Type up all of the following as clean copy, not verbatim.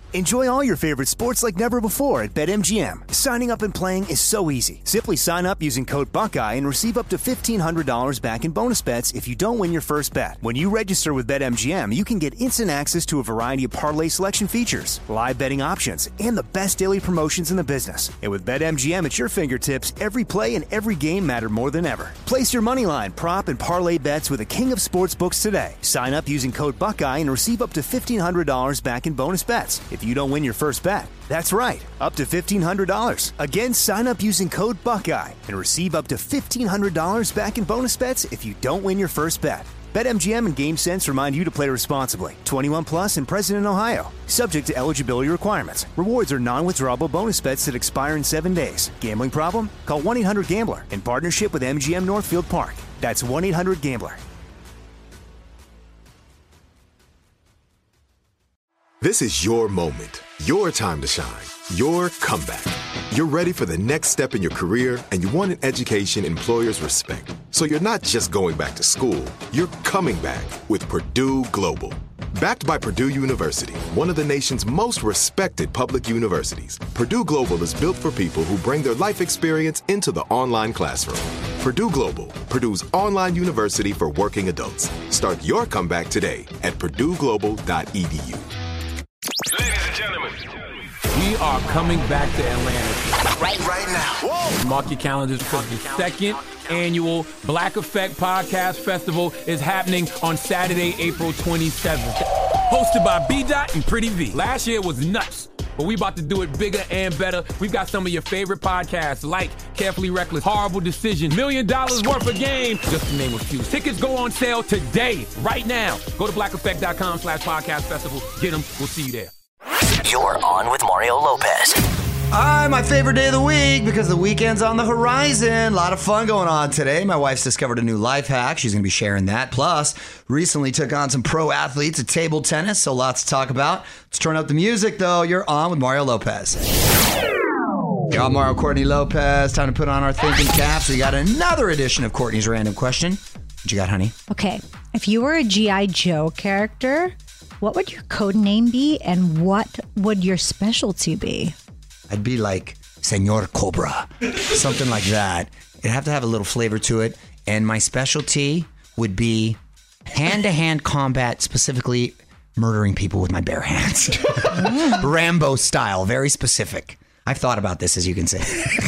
Enjoy all your favorite sports like never before at BetMGM. Signing up and playing is so easy. Simply sign up using code Buckeye and receive up to $1,500 back in bonus bets if you don't win your first bet. When you register with BetMGM, you can get instant access to a variety of parlay selection features, live betting options, and the best daily promotions in the business. And with BetMGM at your fingertips, every play and every game matter more than ever. Place your moneyline, prop, and parlay bets with the king of sportsbooks today. Sign up using code Buckeye and receive up to $1,500 back in bonus bets if you don't win your first bet. That's right, up to $1,500. Again, sign up using code Buckeye and receive up to $1,500 back in bonus bets if you don't win your first bet. BetMGM and GameSense remind you to play responsibly. 21 plus and present in Ohio. Subject to eligibility requirements. Rewards are non-withdrawable bonus bets that expire in 7 days. Gambling problem? Call 1-800-GAMBLER in partnership with MGM Northfield Park. That's 1-800-GAMBLER. This is your moment, your time to shine, your comeback. You're ready for the next step in your career, and you want an education employers respect. So you're not just going back to school, you're coming back with Purdue Global. Backed by Purdue University, one of the nation's most respected public universities, Purdue Global is built for people who bring their life experience into the online classroom. Purdue Global, Purdue's online university for working adults. Start your comeback today at purdueglobal.edu. Ladies and gentlemen, we are coming back to Atlanta right now. Whoa. Mark your calendars because the second annual Black Effect Podcast Festival is happening on Saturday, April 27th. Hosted by B-Dot and Pretty V. Last year was nuts, but we about to do it bigger and better. We've got some of your favorite podcasts like Carefully Reckless, Horrible Decision, $1 Million Worth of Game, just to name a few. Tickets go on sale today, right now. Go to blackeffect.com/podcast festival. Get them. We'll see you there. You're on with Mario Lopez. My favorite day of the week because the weekend's on the horizon. A lot of fun going on today. My wife's discovered a new life hack. She's going to be sharing that. Plus, recently took on some pro athletes at table tennis, so lots to talk about. Let's turn up the music, though. You're on with Mario Lopez. I'm Mario Courtney Lopez. Time to put on our thinking caps. We got another edition of Courtney's Random Question. What you got, honey? Okay. If you were a G.I. Joe character, what would your code name be and what would your specialty be? I'd be like Senor Cobra, something like that. It'd have to have a little flavor to it. And my specialty would be hand-to-hand combat, specifically murdering people with my bare hands. Rambo style, very specific. I've thought about this, as you can see.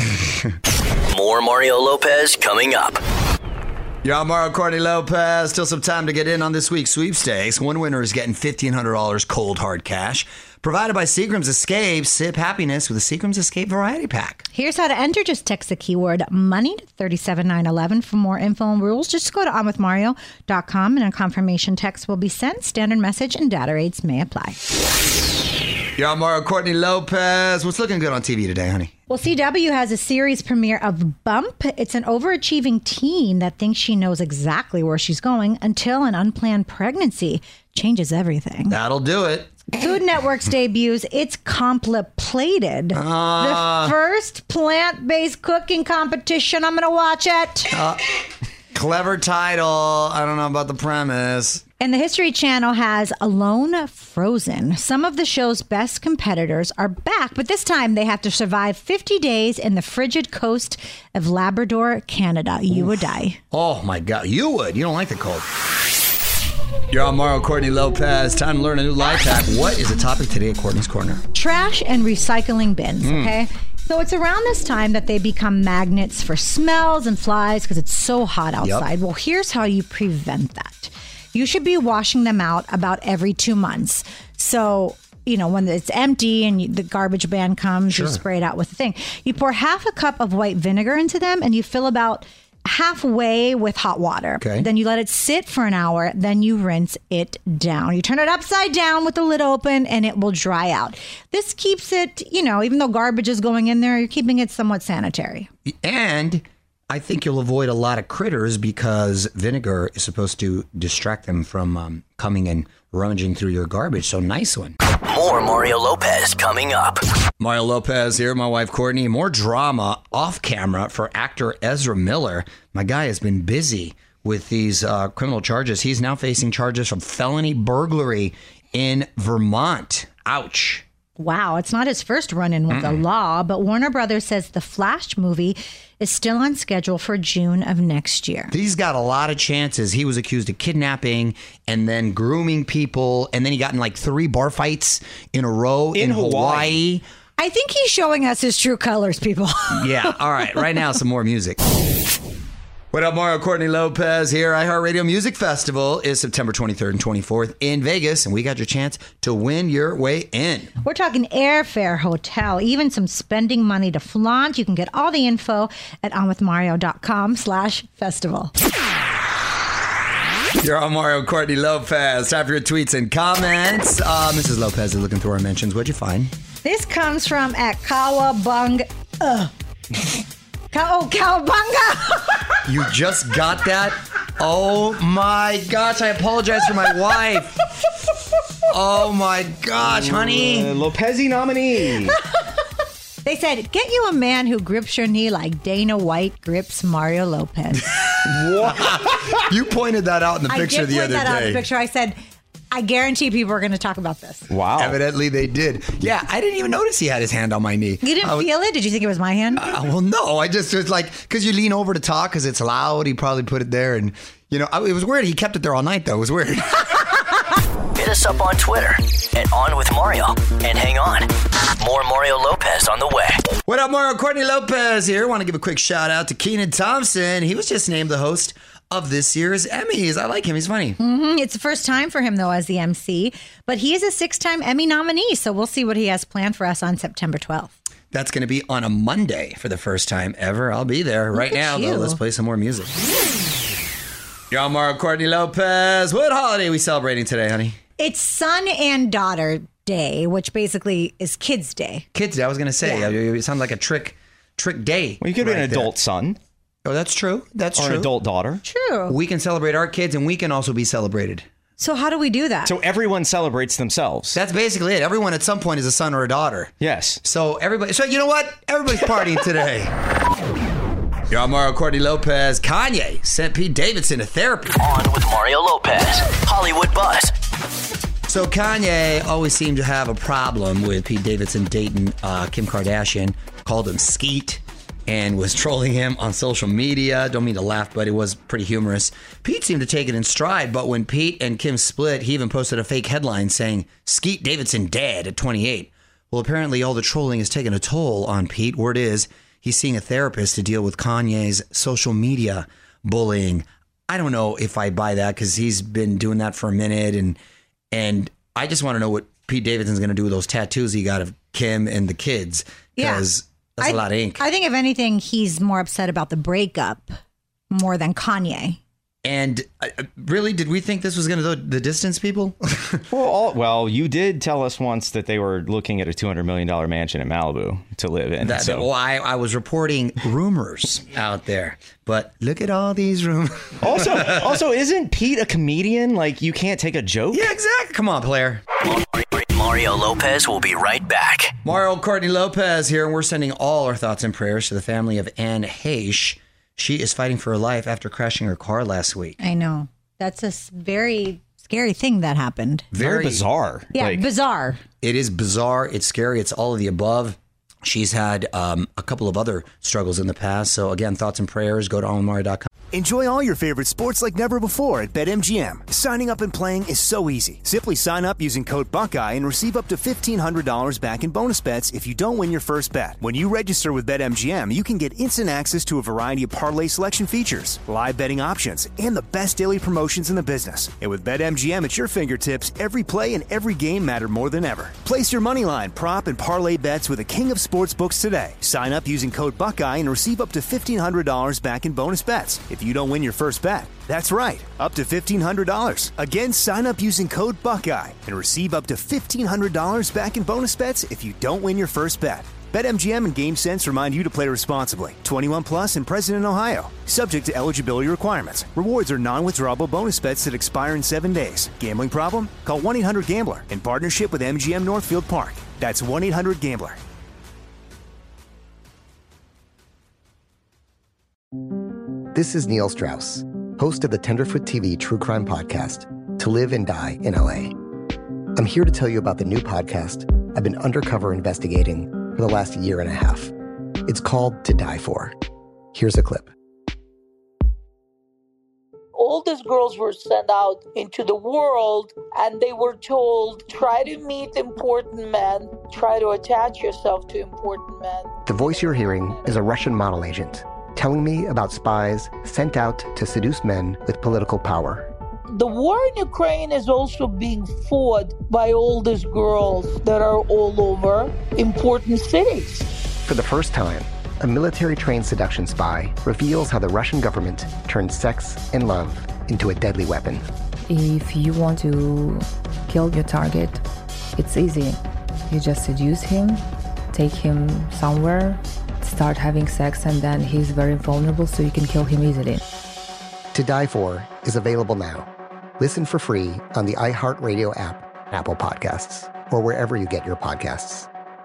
More Mario Lopez coming up. Yo, Mario Courtney Lopez. Still some time to get in on this week's sweepstakes. One winner is getting $1,500 cold hard cash. Provided by Seagram's Escape. Sip happiness with a Seagram's Escape variety pack. Here's how to enter. Just text the keyword money to 37911. For more info and rules, just go to onwithmario.com and a confirmation text will be sent. Standard message and data rates may apply. Yo, Mario Courtney Lopez. What's looking good on TV today, honey? Well, CW has a series premiere of Bump. It's an overachieving teen that thinks she knows exactly where she's going until an unplanned pregnancy changes everything. That'll do it. Food Network's debuts It's Compliplated, the first plant-based cooking competition. I'm going to watch it. Clever title. I don't know about the premise. And the History Channel has Alone Frozen. Some of the show's best competitors are back, but this time they have to survive 50 days in the frigid coast of Labrador, Canada. You would die. Oh, my God. You would. You don't like the cold. You're on Mario Courtney Lopez. Time to learn a new life hack. What is the topic today at Courtney's Corner? Trash and recycling bins, okay? So it's around this time that they become magnets for smells and flies because it's so hot outside. Yep. Well, here's how you prevent that. You should be washing them out about every 2 months. So, you know, when it's empty and the garbage ban comes, you spray it out with the thing. You pour half a cup of white vinegar into them and you fill about halfway with hot water. Okay. Then you let it sit for an hour. Then you rinse it down. You turn it upside down with the lid open and it will dry out. This keeps it, you know, even though garbage is going in there, you're keeping it somewhat sanitary. And I think you'll avoid a lot of critters because vinegar is supposed to distract them from coming and rummaging through your garbage. So nice one. More Mario Lopez coming up. Mario Lopez here, my wife Courtney. More drama off camera for actor Ezra Miller. My guy has been busy with these criminal charges. He's now facing charges of felony burglary in Vermont. Ouch. Wow, it's not his first run-in with the law, but Warner Brothers says the Flash movie is still on schedule for June of next year. He's got a lot of chances. He was accused of kidnapping and then grooming people, and then he got in like 3 bar fights in a row in Hawaii. I think he's showing us his true colors, people. Yeah, all right. Right now, some more music. What up, Mario Courtney Lopez here. iHeartRadio Music Festival is September 23rd and 24th in Vegas, and we got your chance to win your way in. We're talking airfare, hotel, even some spending money to flaunt. You can get all the info at onwithmario.com/festival. You're on Mario Courtney Lopez. Time for your tweets and comments. Mrs. Lopez is looking through our mentions. What'd you find? This comes from at Cowabunga. Cowabunga. You just got that? Oh my gosh, I apologize for my wife. Oh my gosh, honey. Lopez nominee. They said, get you a man who grips your knee like Dana White grips Mario Lopez. What? You pointed that out in the picture the other day. I did point that out in the picture. I said, I guarantee people are going to talk about this. Wow. Evidently they did. Yeah, I didn't even notice he had his hand on my knee. You didn't feel it? Did you think it was my hand? Well, no. I just was like, because you lean over to talk because it's loud. He probably put it there. And, it was weird. He kept it there all night, though. It was weird. Hit us up on Twitter at OnWithMario. And hang on, more Mario Lopez on the way. What up, Mario Courtney Lopez here. Want to give a quick shout out to Kenan Thompson. He was just named the host of this year's Emmys. I like him. He's funny. Mm-hmm. It's the first time for him, though, as the MC. But he is a 6-time Emmy nominee, so we'll see what he has planned for us on September 12th. That's going to be on a Monday for the first time ever. I'll be there. Right now, though, let's play some more music. You're on Mario Courtney Lopez. What holiday are we celebrating today, honey? It's Son and Daughter Day, which basically is Kids Day. Kids Day, I was going to say. Yeah. It sounds like a trick day. Well, you could be an adult son. Oh, that's true. That's true. Or an adult daughter. True. We can celebrate our kids, and we can also be celebrated. So how do we do that? So everyone celebrates themselves. That's basically it. Everyone at some point is a son or a daughter. Yes. So you know what? Everybody's partying today. You're on Mario Courtney Lopez. Kanye sent Pete Davidson to therapy. On with Mario Lopez. Hollywood Buzz. So Kanye always seemed to have a problem with Pete Davidson dating Kim Kardashian. Called him Skeet and was trolling him on social media. Don't mean to laugh, but it was pretty humorous. Pete seemed to take it in stride, but when Pete and Kim split, he even posted a fake headline saying, Skeet Davidson dead at 28. Well, apparently all the trolling has taken a toll on Pete. Word is, he's seeing a therapist to deal with Kanye's social media bullying. I don't know if I buy that because he's been doing that for a minute. And I just want to know what Pete Davidson's going to do with those tattoos he got of Kim and the kids. Because that's a lot of ink. I think if anything, he's more upset about the breakup more than Kanye. And really, did we think this was going to go the distance, people? Well, you did tell us once that they were looking at a $200 million mansion in Malibu to live in. I was reporting rumors out there, but look at all these rumors. Also, isn't Pete a comedian? Like, you can't take a joke? Yeah, exactly. Come on, player. Mario Lopez will be right back. Mario Courtney Lopez here, and we're sending all our thoughts and prayers to the family of Anne Heche. She is fighting for her life after crashing her car last week. I know. That's a very scary thing that happened. Very bizarre. Yeah, bizarre. It is bizarre. It's scary. It's all of the above. She's had a couple of other struggles in the past. So again, thoughts and prayers. Go to onwithmario.com. Enjoy all your favorite sports like never before at BetMGM. Signing up and playing is so easy. Simply sign up using code Buckeye and receive up to $1,500 back in bonus bets if you don't win your first bet. When you register with BetMGM, you can get instant access to a variety of parlay selection features, live betting options, and the best daily promotions in the business. And with BetMGM at your fingertips, every play and every game matter more than ever. Place your moneyline, prop, and parlay bets with the king of sportsbooks today. Sign up using code Buckeye and receive up to $1,500 back in bonus bets if you don't win your first bet. That's right, up to $1,500. Again, sign up using code Buckeye and receive up to $1,500 back in bonus bets if you don't win your first bet. BetMGM and GameSense remind you to play responsibly. 21 plus and present in Ohio. Subject to eligibility requirements. Rewards are non-withdrawable bonus bets that expire in 7 days. Gambling problem? Call 1-800-GAMBLER in partnership with MGM Northfield Park. That's 1-800-GAMBLER. This is Neil Strauss, host of the Tenderfoot TV True Crime Podcast, To Live and Die in LA. I'm here to tell you about the new podcast, I've been undercover investigating for the last year and a half. It's called To Die For. Here's a clip. All these girls were sent out into the world and they were told, try to meet important men, try to attach yourself to important men. The voice you're hearing is a Russian model agent telling me about spies sent out to seduce men with political power. The war in Ukraine is also being fought by all these girls that are all over important cities. For the first time, a military-trained seduction spy reveals how the Russian government turned sex and love into a deadly weapon. If you want to kill your target, it's easy. You just seduce him, take him somewhere, start having sex, and then he's very vulnerable, so you can kill him easily. To Die For is available now. Listen for free on the iHeartRadio app, Apple Podcasts, or wherever you get your podcasts.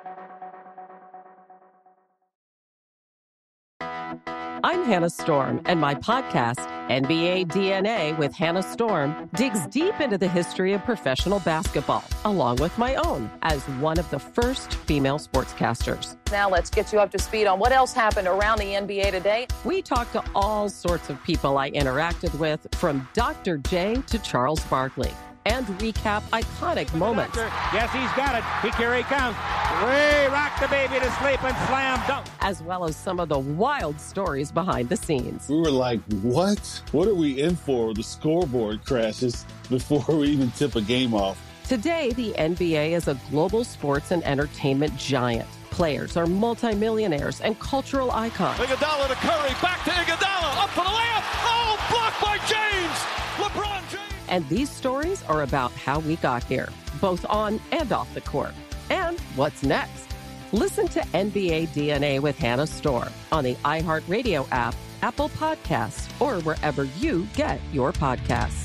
I'm Hannah Storm, and my podcast, NBA DNA with Hannah Storm, digs deep into the history of professional basketball, along with my own, as one of the first female sportscasters. Now let's get you up to speed on what else happened around the NBA today. We talked to all sorts of people I interacted with, from Dr. J to Charles Barkley, and recap iconic moments. Yes, he's got it. Here he comes. Way rock the baby to sleep and slam dunk. As well as some of the wild stories behind the scenes. We were like, what? What are we in for? The scoreboard crashes before we even tip a game off. Today, the NBA is a global sports and entertainment giant. Players are multimillionaires and cultural icons. Iguodala to Curry, back to Iguodala, up for the layup. Oh, blocked by James. LeBron James. And these stories are about how we got here, both on and off the court. And what's next? Listen to NBA DNA with Hannah Storm on the iHeartRadio app, Apple Podcasts, or wherever you get your podcasts.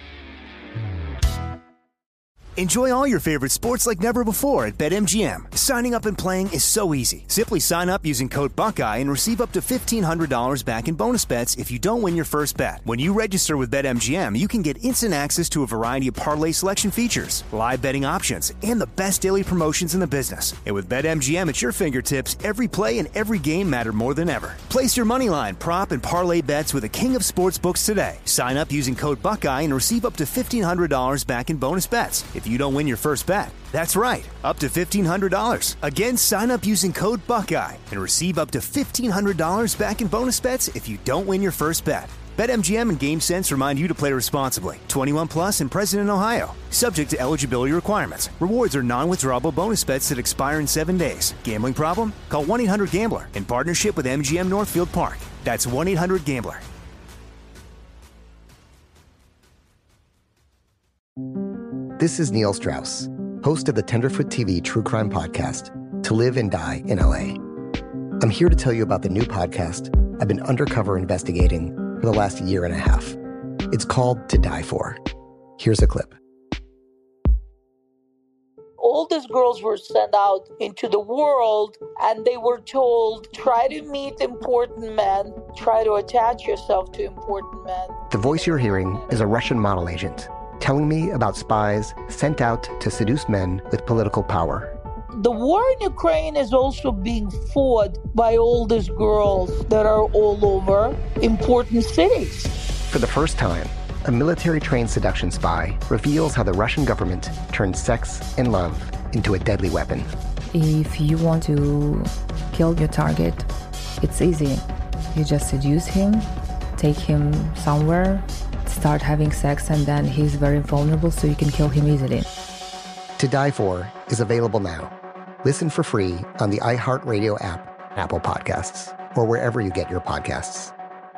Enjoy all your favorite sports like never before at BetMGM. Signing up and playing is so easy. Simply sign up using code Buckeye and receive up to $1,500 back in bonus bets if you don't win your first bet. When you register with BetMGM, you can get instant access to a variety of parlay selection features, live betting options, and the best daily promotions in the business. And with BetMGM at your fingertips, every play and every game matter more than ever. Place your moneyline, prop, and parlay bets with the king of sportsbooks today. Sign up using code Buckeye and receive up to $1,500 back in bonus bets if you don't win your first bet. That's right, up to $1,500. Again, sign up using code Buckeye and receive up to $1,500 back in bonus bets if you don't win your first bet. BetMGM and GameSense remind you to play responsibly. 21 plus and present in Ohio. Subject to eligibility requirements. Rewards are non-withdrawable bonus bets that expire in 7 days. Gambling problem? Call 1-800-GAMBLER in partnership with MGM Northfield Park. That's 1-800-GAMBLER. This is Neil Strauss, host of the Tenderfoot TV true crime podcast, To Live and Die in LA. I'm here to tell you about the new podcast I've been undercover investigating for the last year and a half. It's called To Die For. Here's a clip. All these girls were sent out into the world and they were told, try to meet important men, try to attach yourself to important men. The voice you're hearing is a Russian model agent telling me about spies sent out to seduce men with political power. The war in Ukraine is also being fought by all these girls that are all over important cities. For the first time, a military-trained seduction spy reveals how the Russian government turned sex and love into a deadly weapon. If you want to kill your target, it's easy. You just seduce him, take him somewhere, start having sex, and then he's very vulnerable, so you can kill him easily. To Die For is available now. Listen for free on the iHeartRadio app, Apple Podcasts, or wherever you get your podcasts.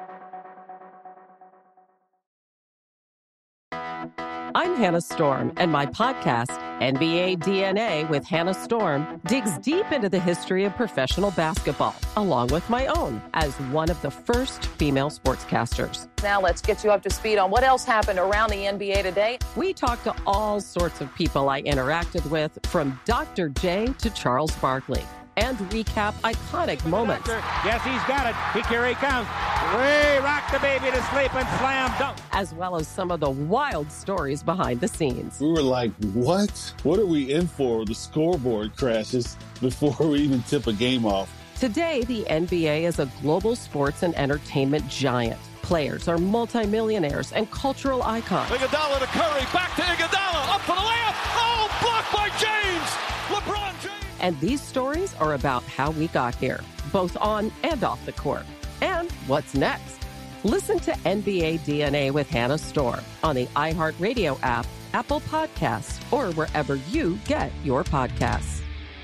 I'm Hannah Storm, and my podcast, NBA DNA with Hannah Storm, digs deep into the history of professional basketball, along with my own, as one of the first female sportscasters. Now let's get you up to speed on what else happened around the NBA today. We talked to all sorts of people I interacted with, from Dr. J to Charles Barkley, and recap iconic moments. Yes, he's got it. Here he comes. Way rock the baby to sleep and slam dunk. As well as some of the wild stories behind the scenes. We were like, what? What are we in for? The scoreboard crashes before we even tip a game off. Today, the NBA is a global sports and entertainment giant. Players are multimillionaires and cultural icons. Iguodala to Curry, back to Iguodala, up for the layup. Oh, blocked by James. LeBron James. And these stories are about how we got here, both on and off the court. And what's next? Listen to NBA DNA with Hannah Storm on the iHeartRadio app, Apple Podcasts, or wherever you get your podcasts.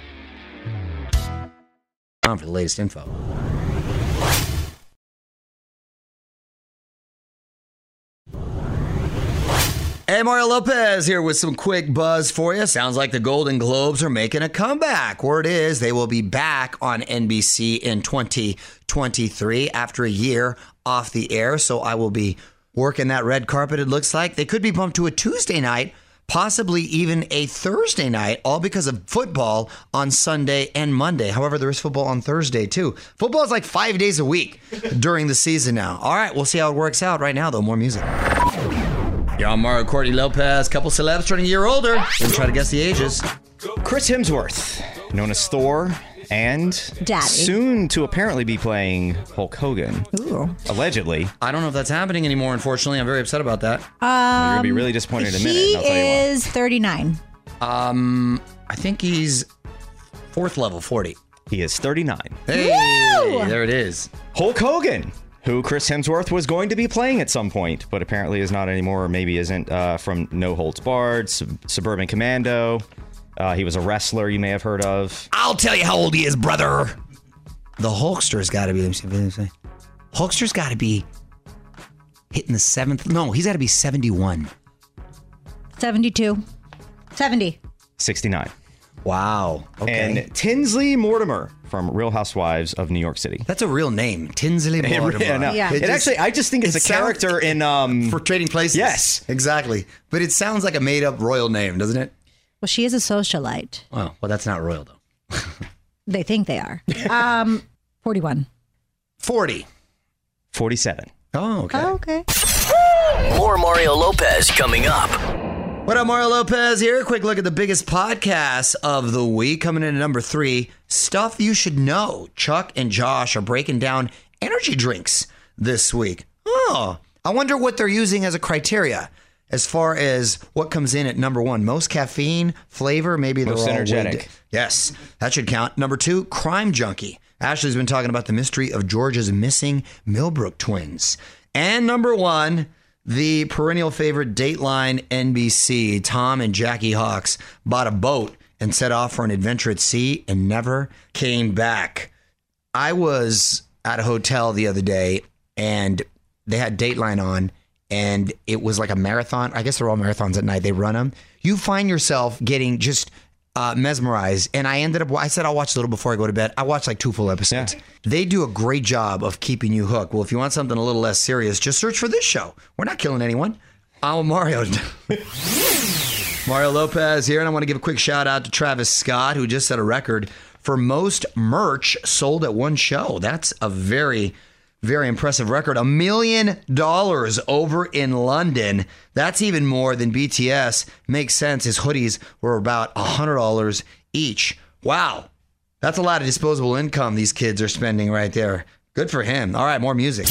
For the latest info. Hey, Mario Lopez here with some quick buzz for you. Sounds like the Golden Globes are making a comeback. Word is they will be back on NBC in 2023 after a year off the air. So I will be working that red carpet, it looks like. They could be bumped to a Tuesday night, possibly even a Thursday night, all because of football on Sunday and Monday. However, there is football on Thursday, too. Football is like 5 days a week during the season now. All right, we'll see how it works out. Right now, though, more music. You're on Mario Courtney Lopez. Couple celebs turning a year older. We'll try to guess the ages. Chris Hemsworth, known as Thor, and Daddy. soon to apparently be playing Hulk Hogan. Ooh. Allegedly. I don't know if that's happening anymore, unfortunately. I'm very upset about that. You're going to be really disappointed in a minute. He I'll tell you why. is 39. I think he's fourth level, 40. He is 39. Hey, Woo! there it is. Hulk Hogan, who Chris Hemsworth was going to be playing at some point, but apparently is not anymore, or maybe isn't, from No Holds Barred, Suburban Commando. He was a wrestler you may have heard of. I'll tell you how old he is, brother. The Hulkster's got to be, Hulkster's got to be hitting the seventh. No, he's got to be 71. 72. 70. 69. Wow. Okay. And Tinsley Mortimer from Real Housewives of New York City. That's a real name. Tinsley Mortimer. Yeah. It actually, I just think it's a character in... for Trading Places. Yes. Exactly. But it sounds like a made-up royal name, doesn't it? Well, she is a socialite. Oh, well, that's not royal, though. They think they are. 41. 40. 47. Oh, okay. Oh, okay. More Mario Lopez coming up. What up, Mario Lopez here. Quick look at the biggest podcasts of the week. Coming in at number 3, Stuff You Should Know. Chuck and Josh are breaking down energy drinks this week. Oh, I wonder what they're using as a criteria as far as what comes in at number 1. Most caffeine, flavor, maybe they're most all energetic. weighted. Yes, that should count. Number 2, Crime Junkie. Ashley's been talking about the mystery of Georgia's missing Millbrook twins. And number 1, the perennial favorite Dateline NBC. Tom and Jackie Hawks bought a boat and set off for an adventure at sea and never came back. I was at a hotel the other day and they had Dateline on and it was like a marathon. I guess they're all marathons at night. They run them. You find yourself getting just mesmerized. And I said I'll watch a little before I go to bed. I watched like 2 full episodes. Yeah. They do a great job of keeping you hooked. Well, if you want something a little less serious, just search for this show. We're not killing anyone. I'm Mario. Mario Lopez here, and I want to give a quick shout out to Travis Scott, who just set a record for most merch sold at one show. That's a very, very impressive record. $1 million over in London. That's even more than BTS. Makes sense. His hoodies were about $100 each. Wow. That's a lot of disposable income these kids are spending right there. Good for him. All right, more music.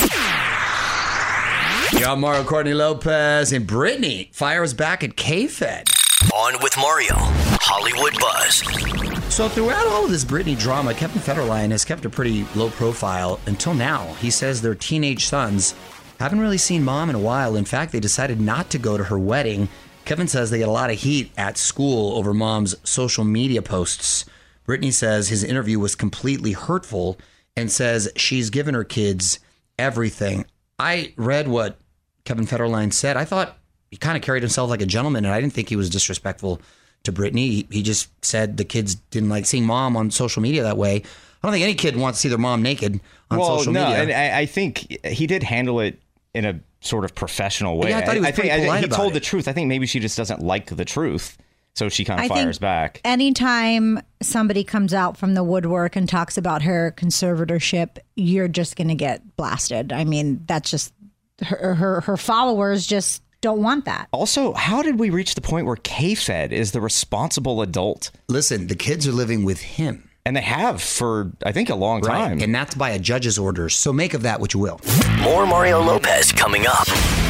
You're on Mario Courtney Lopez, and Britney fires back at K-Fed. On with Mario, Hollywood Buzz. So throughout all of this Britney drama, Kevin Federline has kept a pretty low profile until now. He says their teenage sons haven't really seen mom in a while. In fact, they decided not to go to her wedding. Kevin says they get a lot of heat at school over mom's social media posts. Britney says his interview was completely hurtful and says she's given her kids everything. I read what Kevin Federline said. I thought he kind of carried himself like a gentleman, and I didn't think he was disrespectful to Britney. He just said the kids didn't like seeing mom on social media that way. I don't think any kid wants to see their mom naked on social media. And I think he did handle it in a sort of professional way. Yeah, I thought he was pretty polite about He told it. the truth. I think maybe she just doesn't like the truth. So she kind of I think fires back. Anytime somebody comes out from the woodwork and talks about her conservatorship, you're just going to get blasted. I mean, that's just her followers just don't want that. Also, how did we reach the point where K-Fed is the responsible adult? Listen, the kids are living with him. And they have for, I think, a long time. Right. And that's by a judge's orders. So make of that what you will. More Mario Lopez coming up.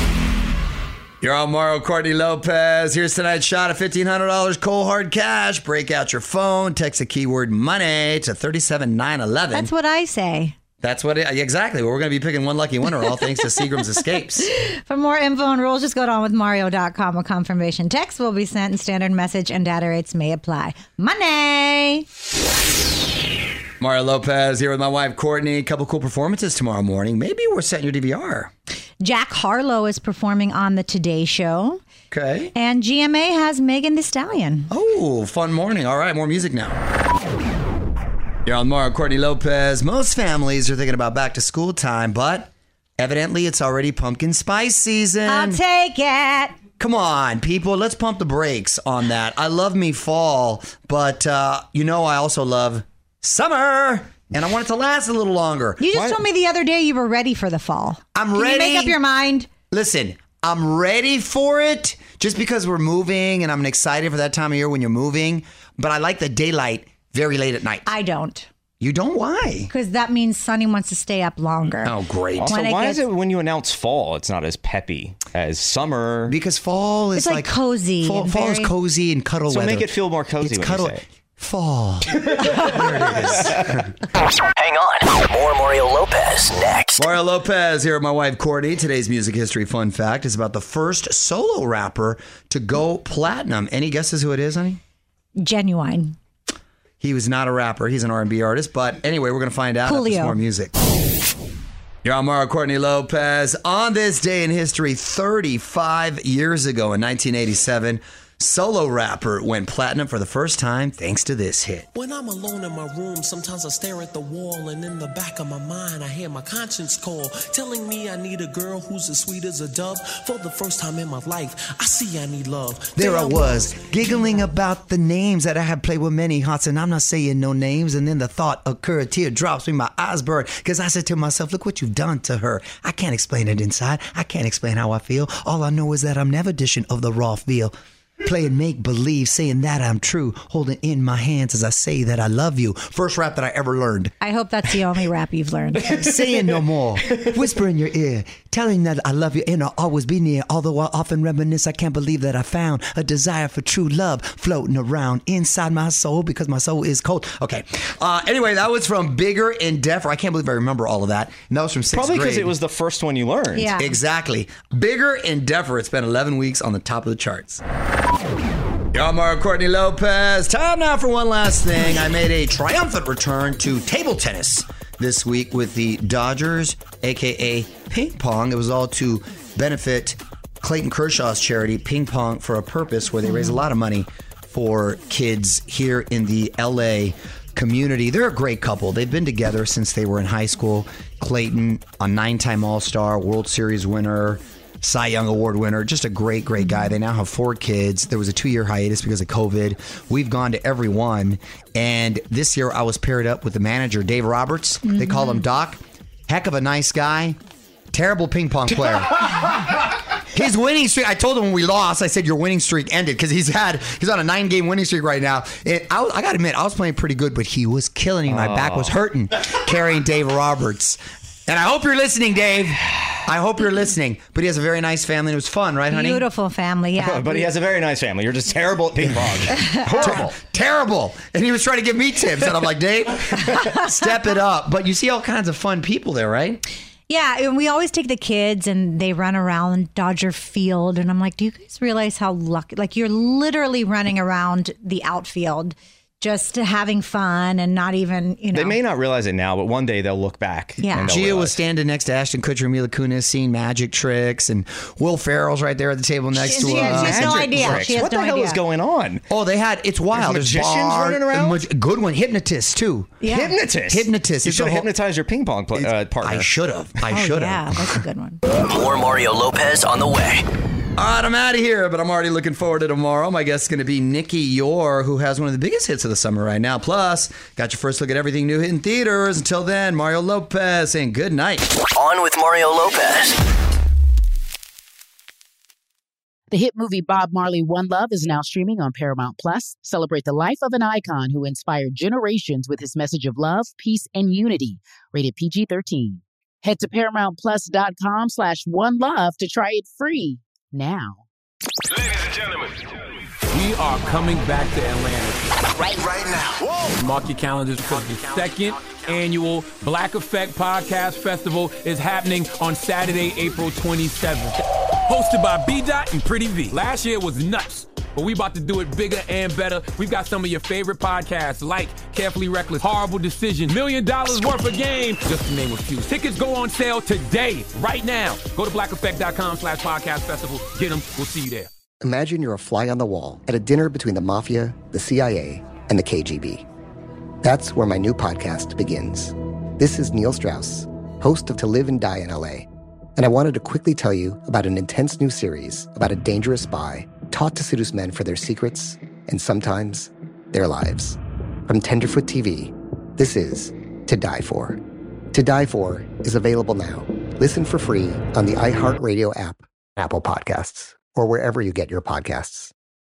You're on Mario Courtney Lopez. Here's tonight's shot of $1,500 cold hard cash. Break out your phone. Text the keyword money to 37911. That's what I say. That's what exactly. Well, we're going to be picking one lucky winner, all thanks to Seagram's Escapes. For more info and rules, just go to onwithmario.com. A confirmation text will be sent and standard message and data rates may apply. Money! Mario Lopez here with my wife, Courtney. A couple cool performances tomorrow morning. Maybe we're setting your DVR. Jack Harlow is performing on the Today Show. Okay. And GMA has Megan Thee Stallion. Oh, fun morning. All right, more music now. You're on Mario Courtney Lopez. Most families are thinking about back to school time, but evidently it's already pumpkin spice season. I'll take it. Come on, people. Let's pump the brakes on that. I love me fall, but I also love summer. And I want it to last a little longer. You just told me the other day you were ready for the fall. I'm Can ready. You make up your mind? Listen, I'm ready for it just because we're moving and I'm excited for that time of year when you're moving. But I like the daylight very late at night. I don't. You don't? Why? Because that means Sonny wants to stay up longer. Oh, great. Also, why is it when you announce fall, it's not as peppy as summer? Because fall is it's like cozy. Fall is cozy and cuddle weather. So make it feel more cozy when you say it. Fall. There it is. Hang on. More Mario Lopez next. Mario Lopez here with my wife, Courtney. Today's music history fun fact is about the first solo rapper to go platinum. Any guesses who it is, honey? Genuine. He was not a rapper. He's an R&B artist. But anyway, we're going to find out after some more music. You're on Mario Courtney Lopez. On this day in history, 35 years ago in 1987, solo rapper went platinum for the first time thanks to this hit. When I'm alone in my room, sometimes I stare at the wall, and in the back of my mind I hear my conscience call, telling me I need a girl who's as sweet as a dove. For the first time in my life, I see I need love. There I was, giggling about the names that I had played with many hearts, and I'm not saying no names, and then the thought occurred, teardrops in my eyes burned, because I said to myself, look what you've done to her. I can't explain it inside. I can't explain how I feel. All I know is that I'm never dishing of the raw feel. Playing make-believe, saying that I'm true, holding in my hands as I say that I love you. First rap that I ever learned. I hope that's the only rap you've learned. Saying no more, whisper in your ear, telling that I love you and I'll always be near. Although I often reminisce, I can't believe that I found a desire for true love floating around inside my soul because my soul is cold. Okay. Anyway, that was from Bigger and Deffer. I can't believe I remember all of that. And that was from 6th grade. Probably because it was the first one you learned. Yeah. Exactly. Bigger and Deffer. It's been 11 weeks on the top of the charts. You're Mario Courtney Lopez. Time now for one last thing. I made a triumphant return to table tennis this week with the Dodgers, a.k.a. Ping Pong. It was all to benefit Clayton Kershaw's charity, Ping Pong for a Purpose, where they raise a lot of money for kids here in the L.A. community. They're a great couple. They've been together since they were in high school. Clayton, a 9-time All-Star, World Series winner, Cy Young Award winner, just a great, great guy. They now have 4 kids. There was a 2-year hiatus because of COVID. We've gone to every one. And this year I was paired up with the manager, Dave Roberts. They call him Doc. Heck of a nice guy. Terrible ping pong player. His winning streak, I told him when we lost, I said your winning streak ended because he's on a 9-game winning streak right now. I got to admit, I was playing pretty good, but he was killing me. My back was hurting carrying Dave Roberts. And I hope you're listening, Dave. I hope you're listening. But he has a very nice family. It was fun, right, honey? Beautiful family, yeah. But he has a very nice family. You're just terrible at ping pong. Horrible. Terrible. And he was trying to give me tips. And I'm like, Dave, step it up. But you see all kinds of fun people there, right? Yeah, and we always take the kids and they run around Dodger Field. And I'm like, do you guys realize how lucky? Like, you're literally running around the outfield just having fun and not even, They may not realize it now, but one day they'll look back. Yeah. Gia was standing next to Ashton Kutcher and Mila Kunis, seeing magic tricks, and Will Ferrell's right there at the table next to us. She has no idea. What the hell is going on? Oh, it's wild. There's magicians running around? Good one. Hypnotists, too. Yeah. Hypnotists. You should have hypnotized your ping pong partner. I should have. Yeah, that's a good one. More Mario Lopez on the way. right, I'm out of here, but I'm already looking forward to tomorrow. My guest is going to be Nikki Yor, who has one of the biggest hits of the summer right now. Plus, got your first look at everything new hitting theaters. Until then, Mario Lopez saying good night. On with Mario Lopez. The hit movie Bob Marley, One Love is now streaming on Paramount Plus. Celebrate the life of an icon who inspired generations with his message of love, peace, and unity. Rated PG-13. Head to ParamountPlus.com/OneLove to try it free now. Ladies and gentlemen, we are coming back to Atlanta. Right now. Whoa. Mark your calendars because the second annual Black Effect Podcast Festival is happening on Saturday, April 27th. Hosted by B-Dot and Pretty V. Last year was nuts, but we about to do it bigger and better. We've got some of your favorite podcasts like Carefully Reckless, Horrible Decision, $1 Million Worth of Game, just to name a few. Tickets go on sale today, right now. Go to blackeffect.com/podcast festival. Get them. We'll see you there. Imagine you're a fly on the wall at a dinner between the mafia, the CIA, and the KGB. That's where my new podcast begins. This is Neil Strauss, host of To Live and Die in LA. And I wanted to quickly tell you about an intense new series about a dangerous spy taught to seduce men for their secrets and sometimes their lives. From Tenderfoot TV, this is To Die For. To Die For is available now. Listen for free on the iHeartRadio app, Apple Podcasts, or wherever you get your podcasts.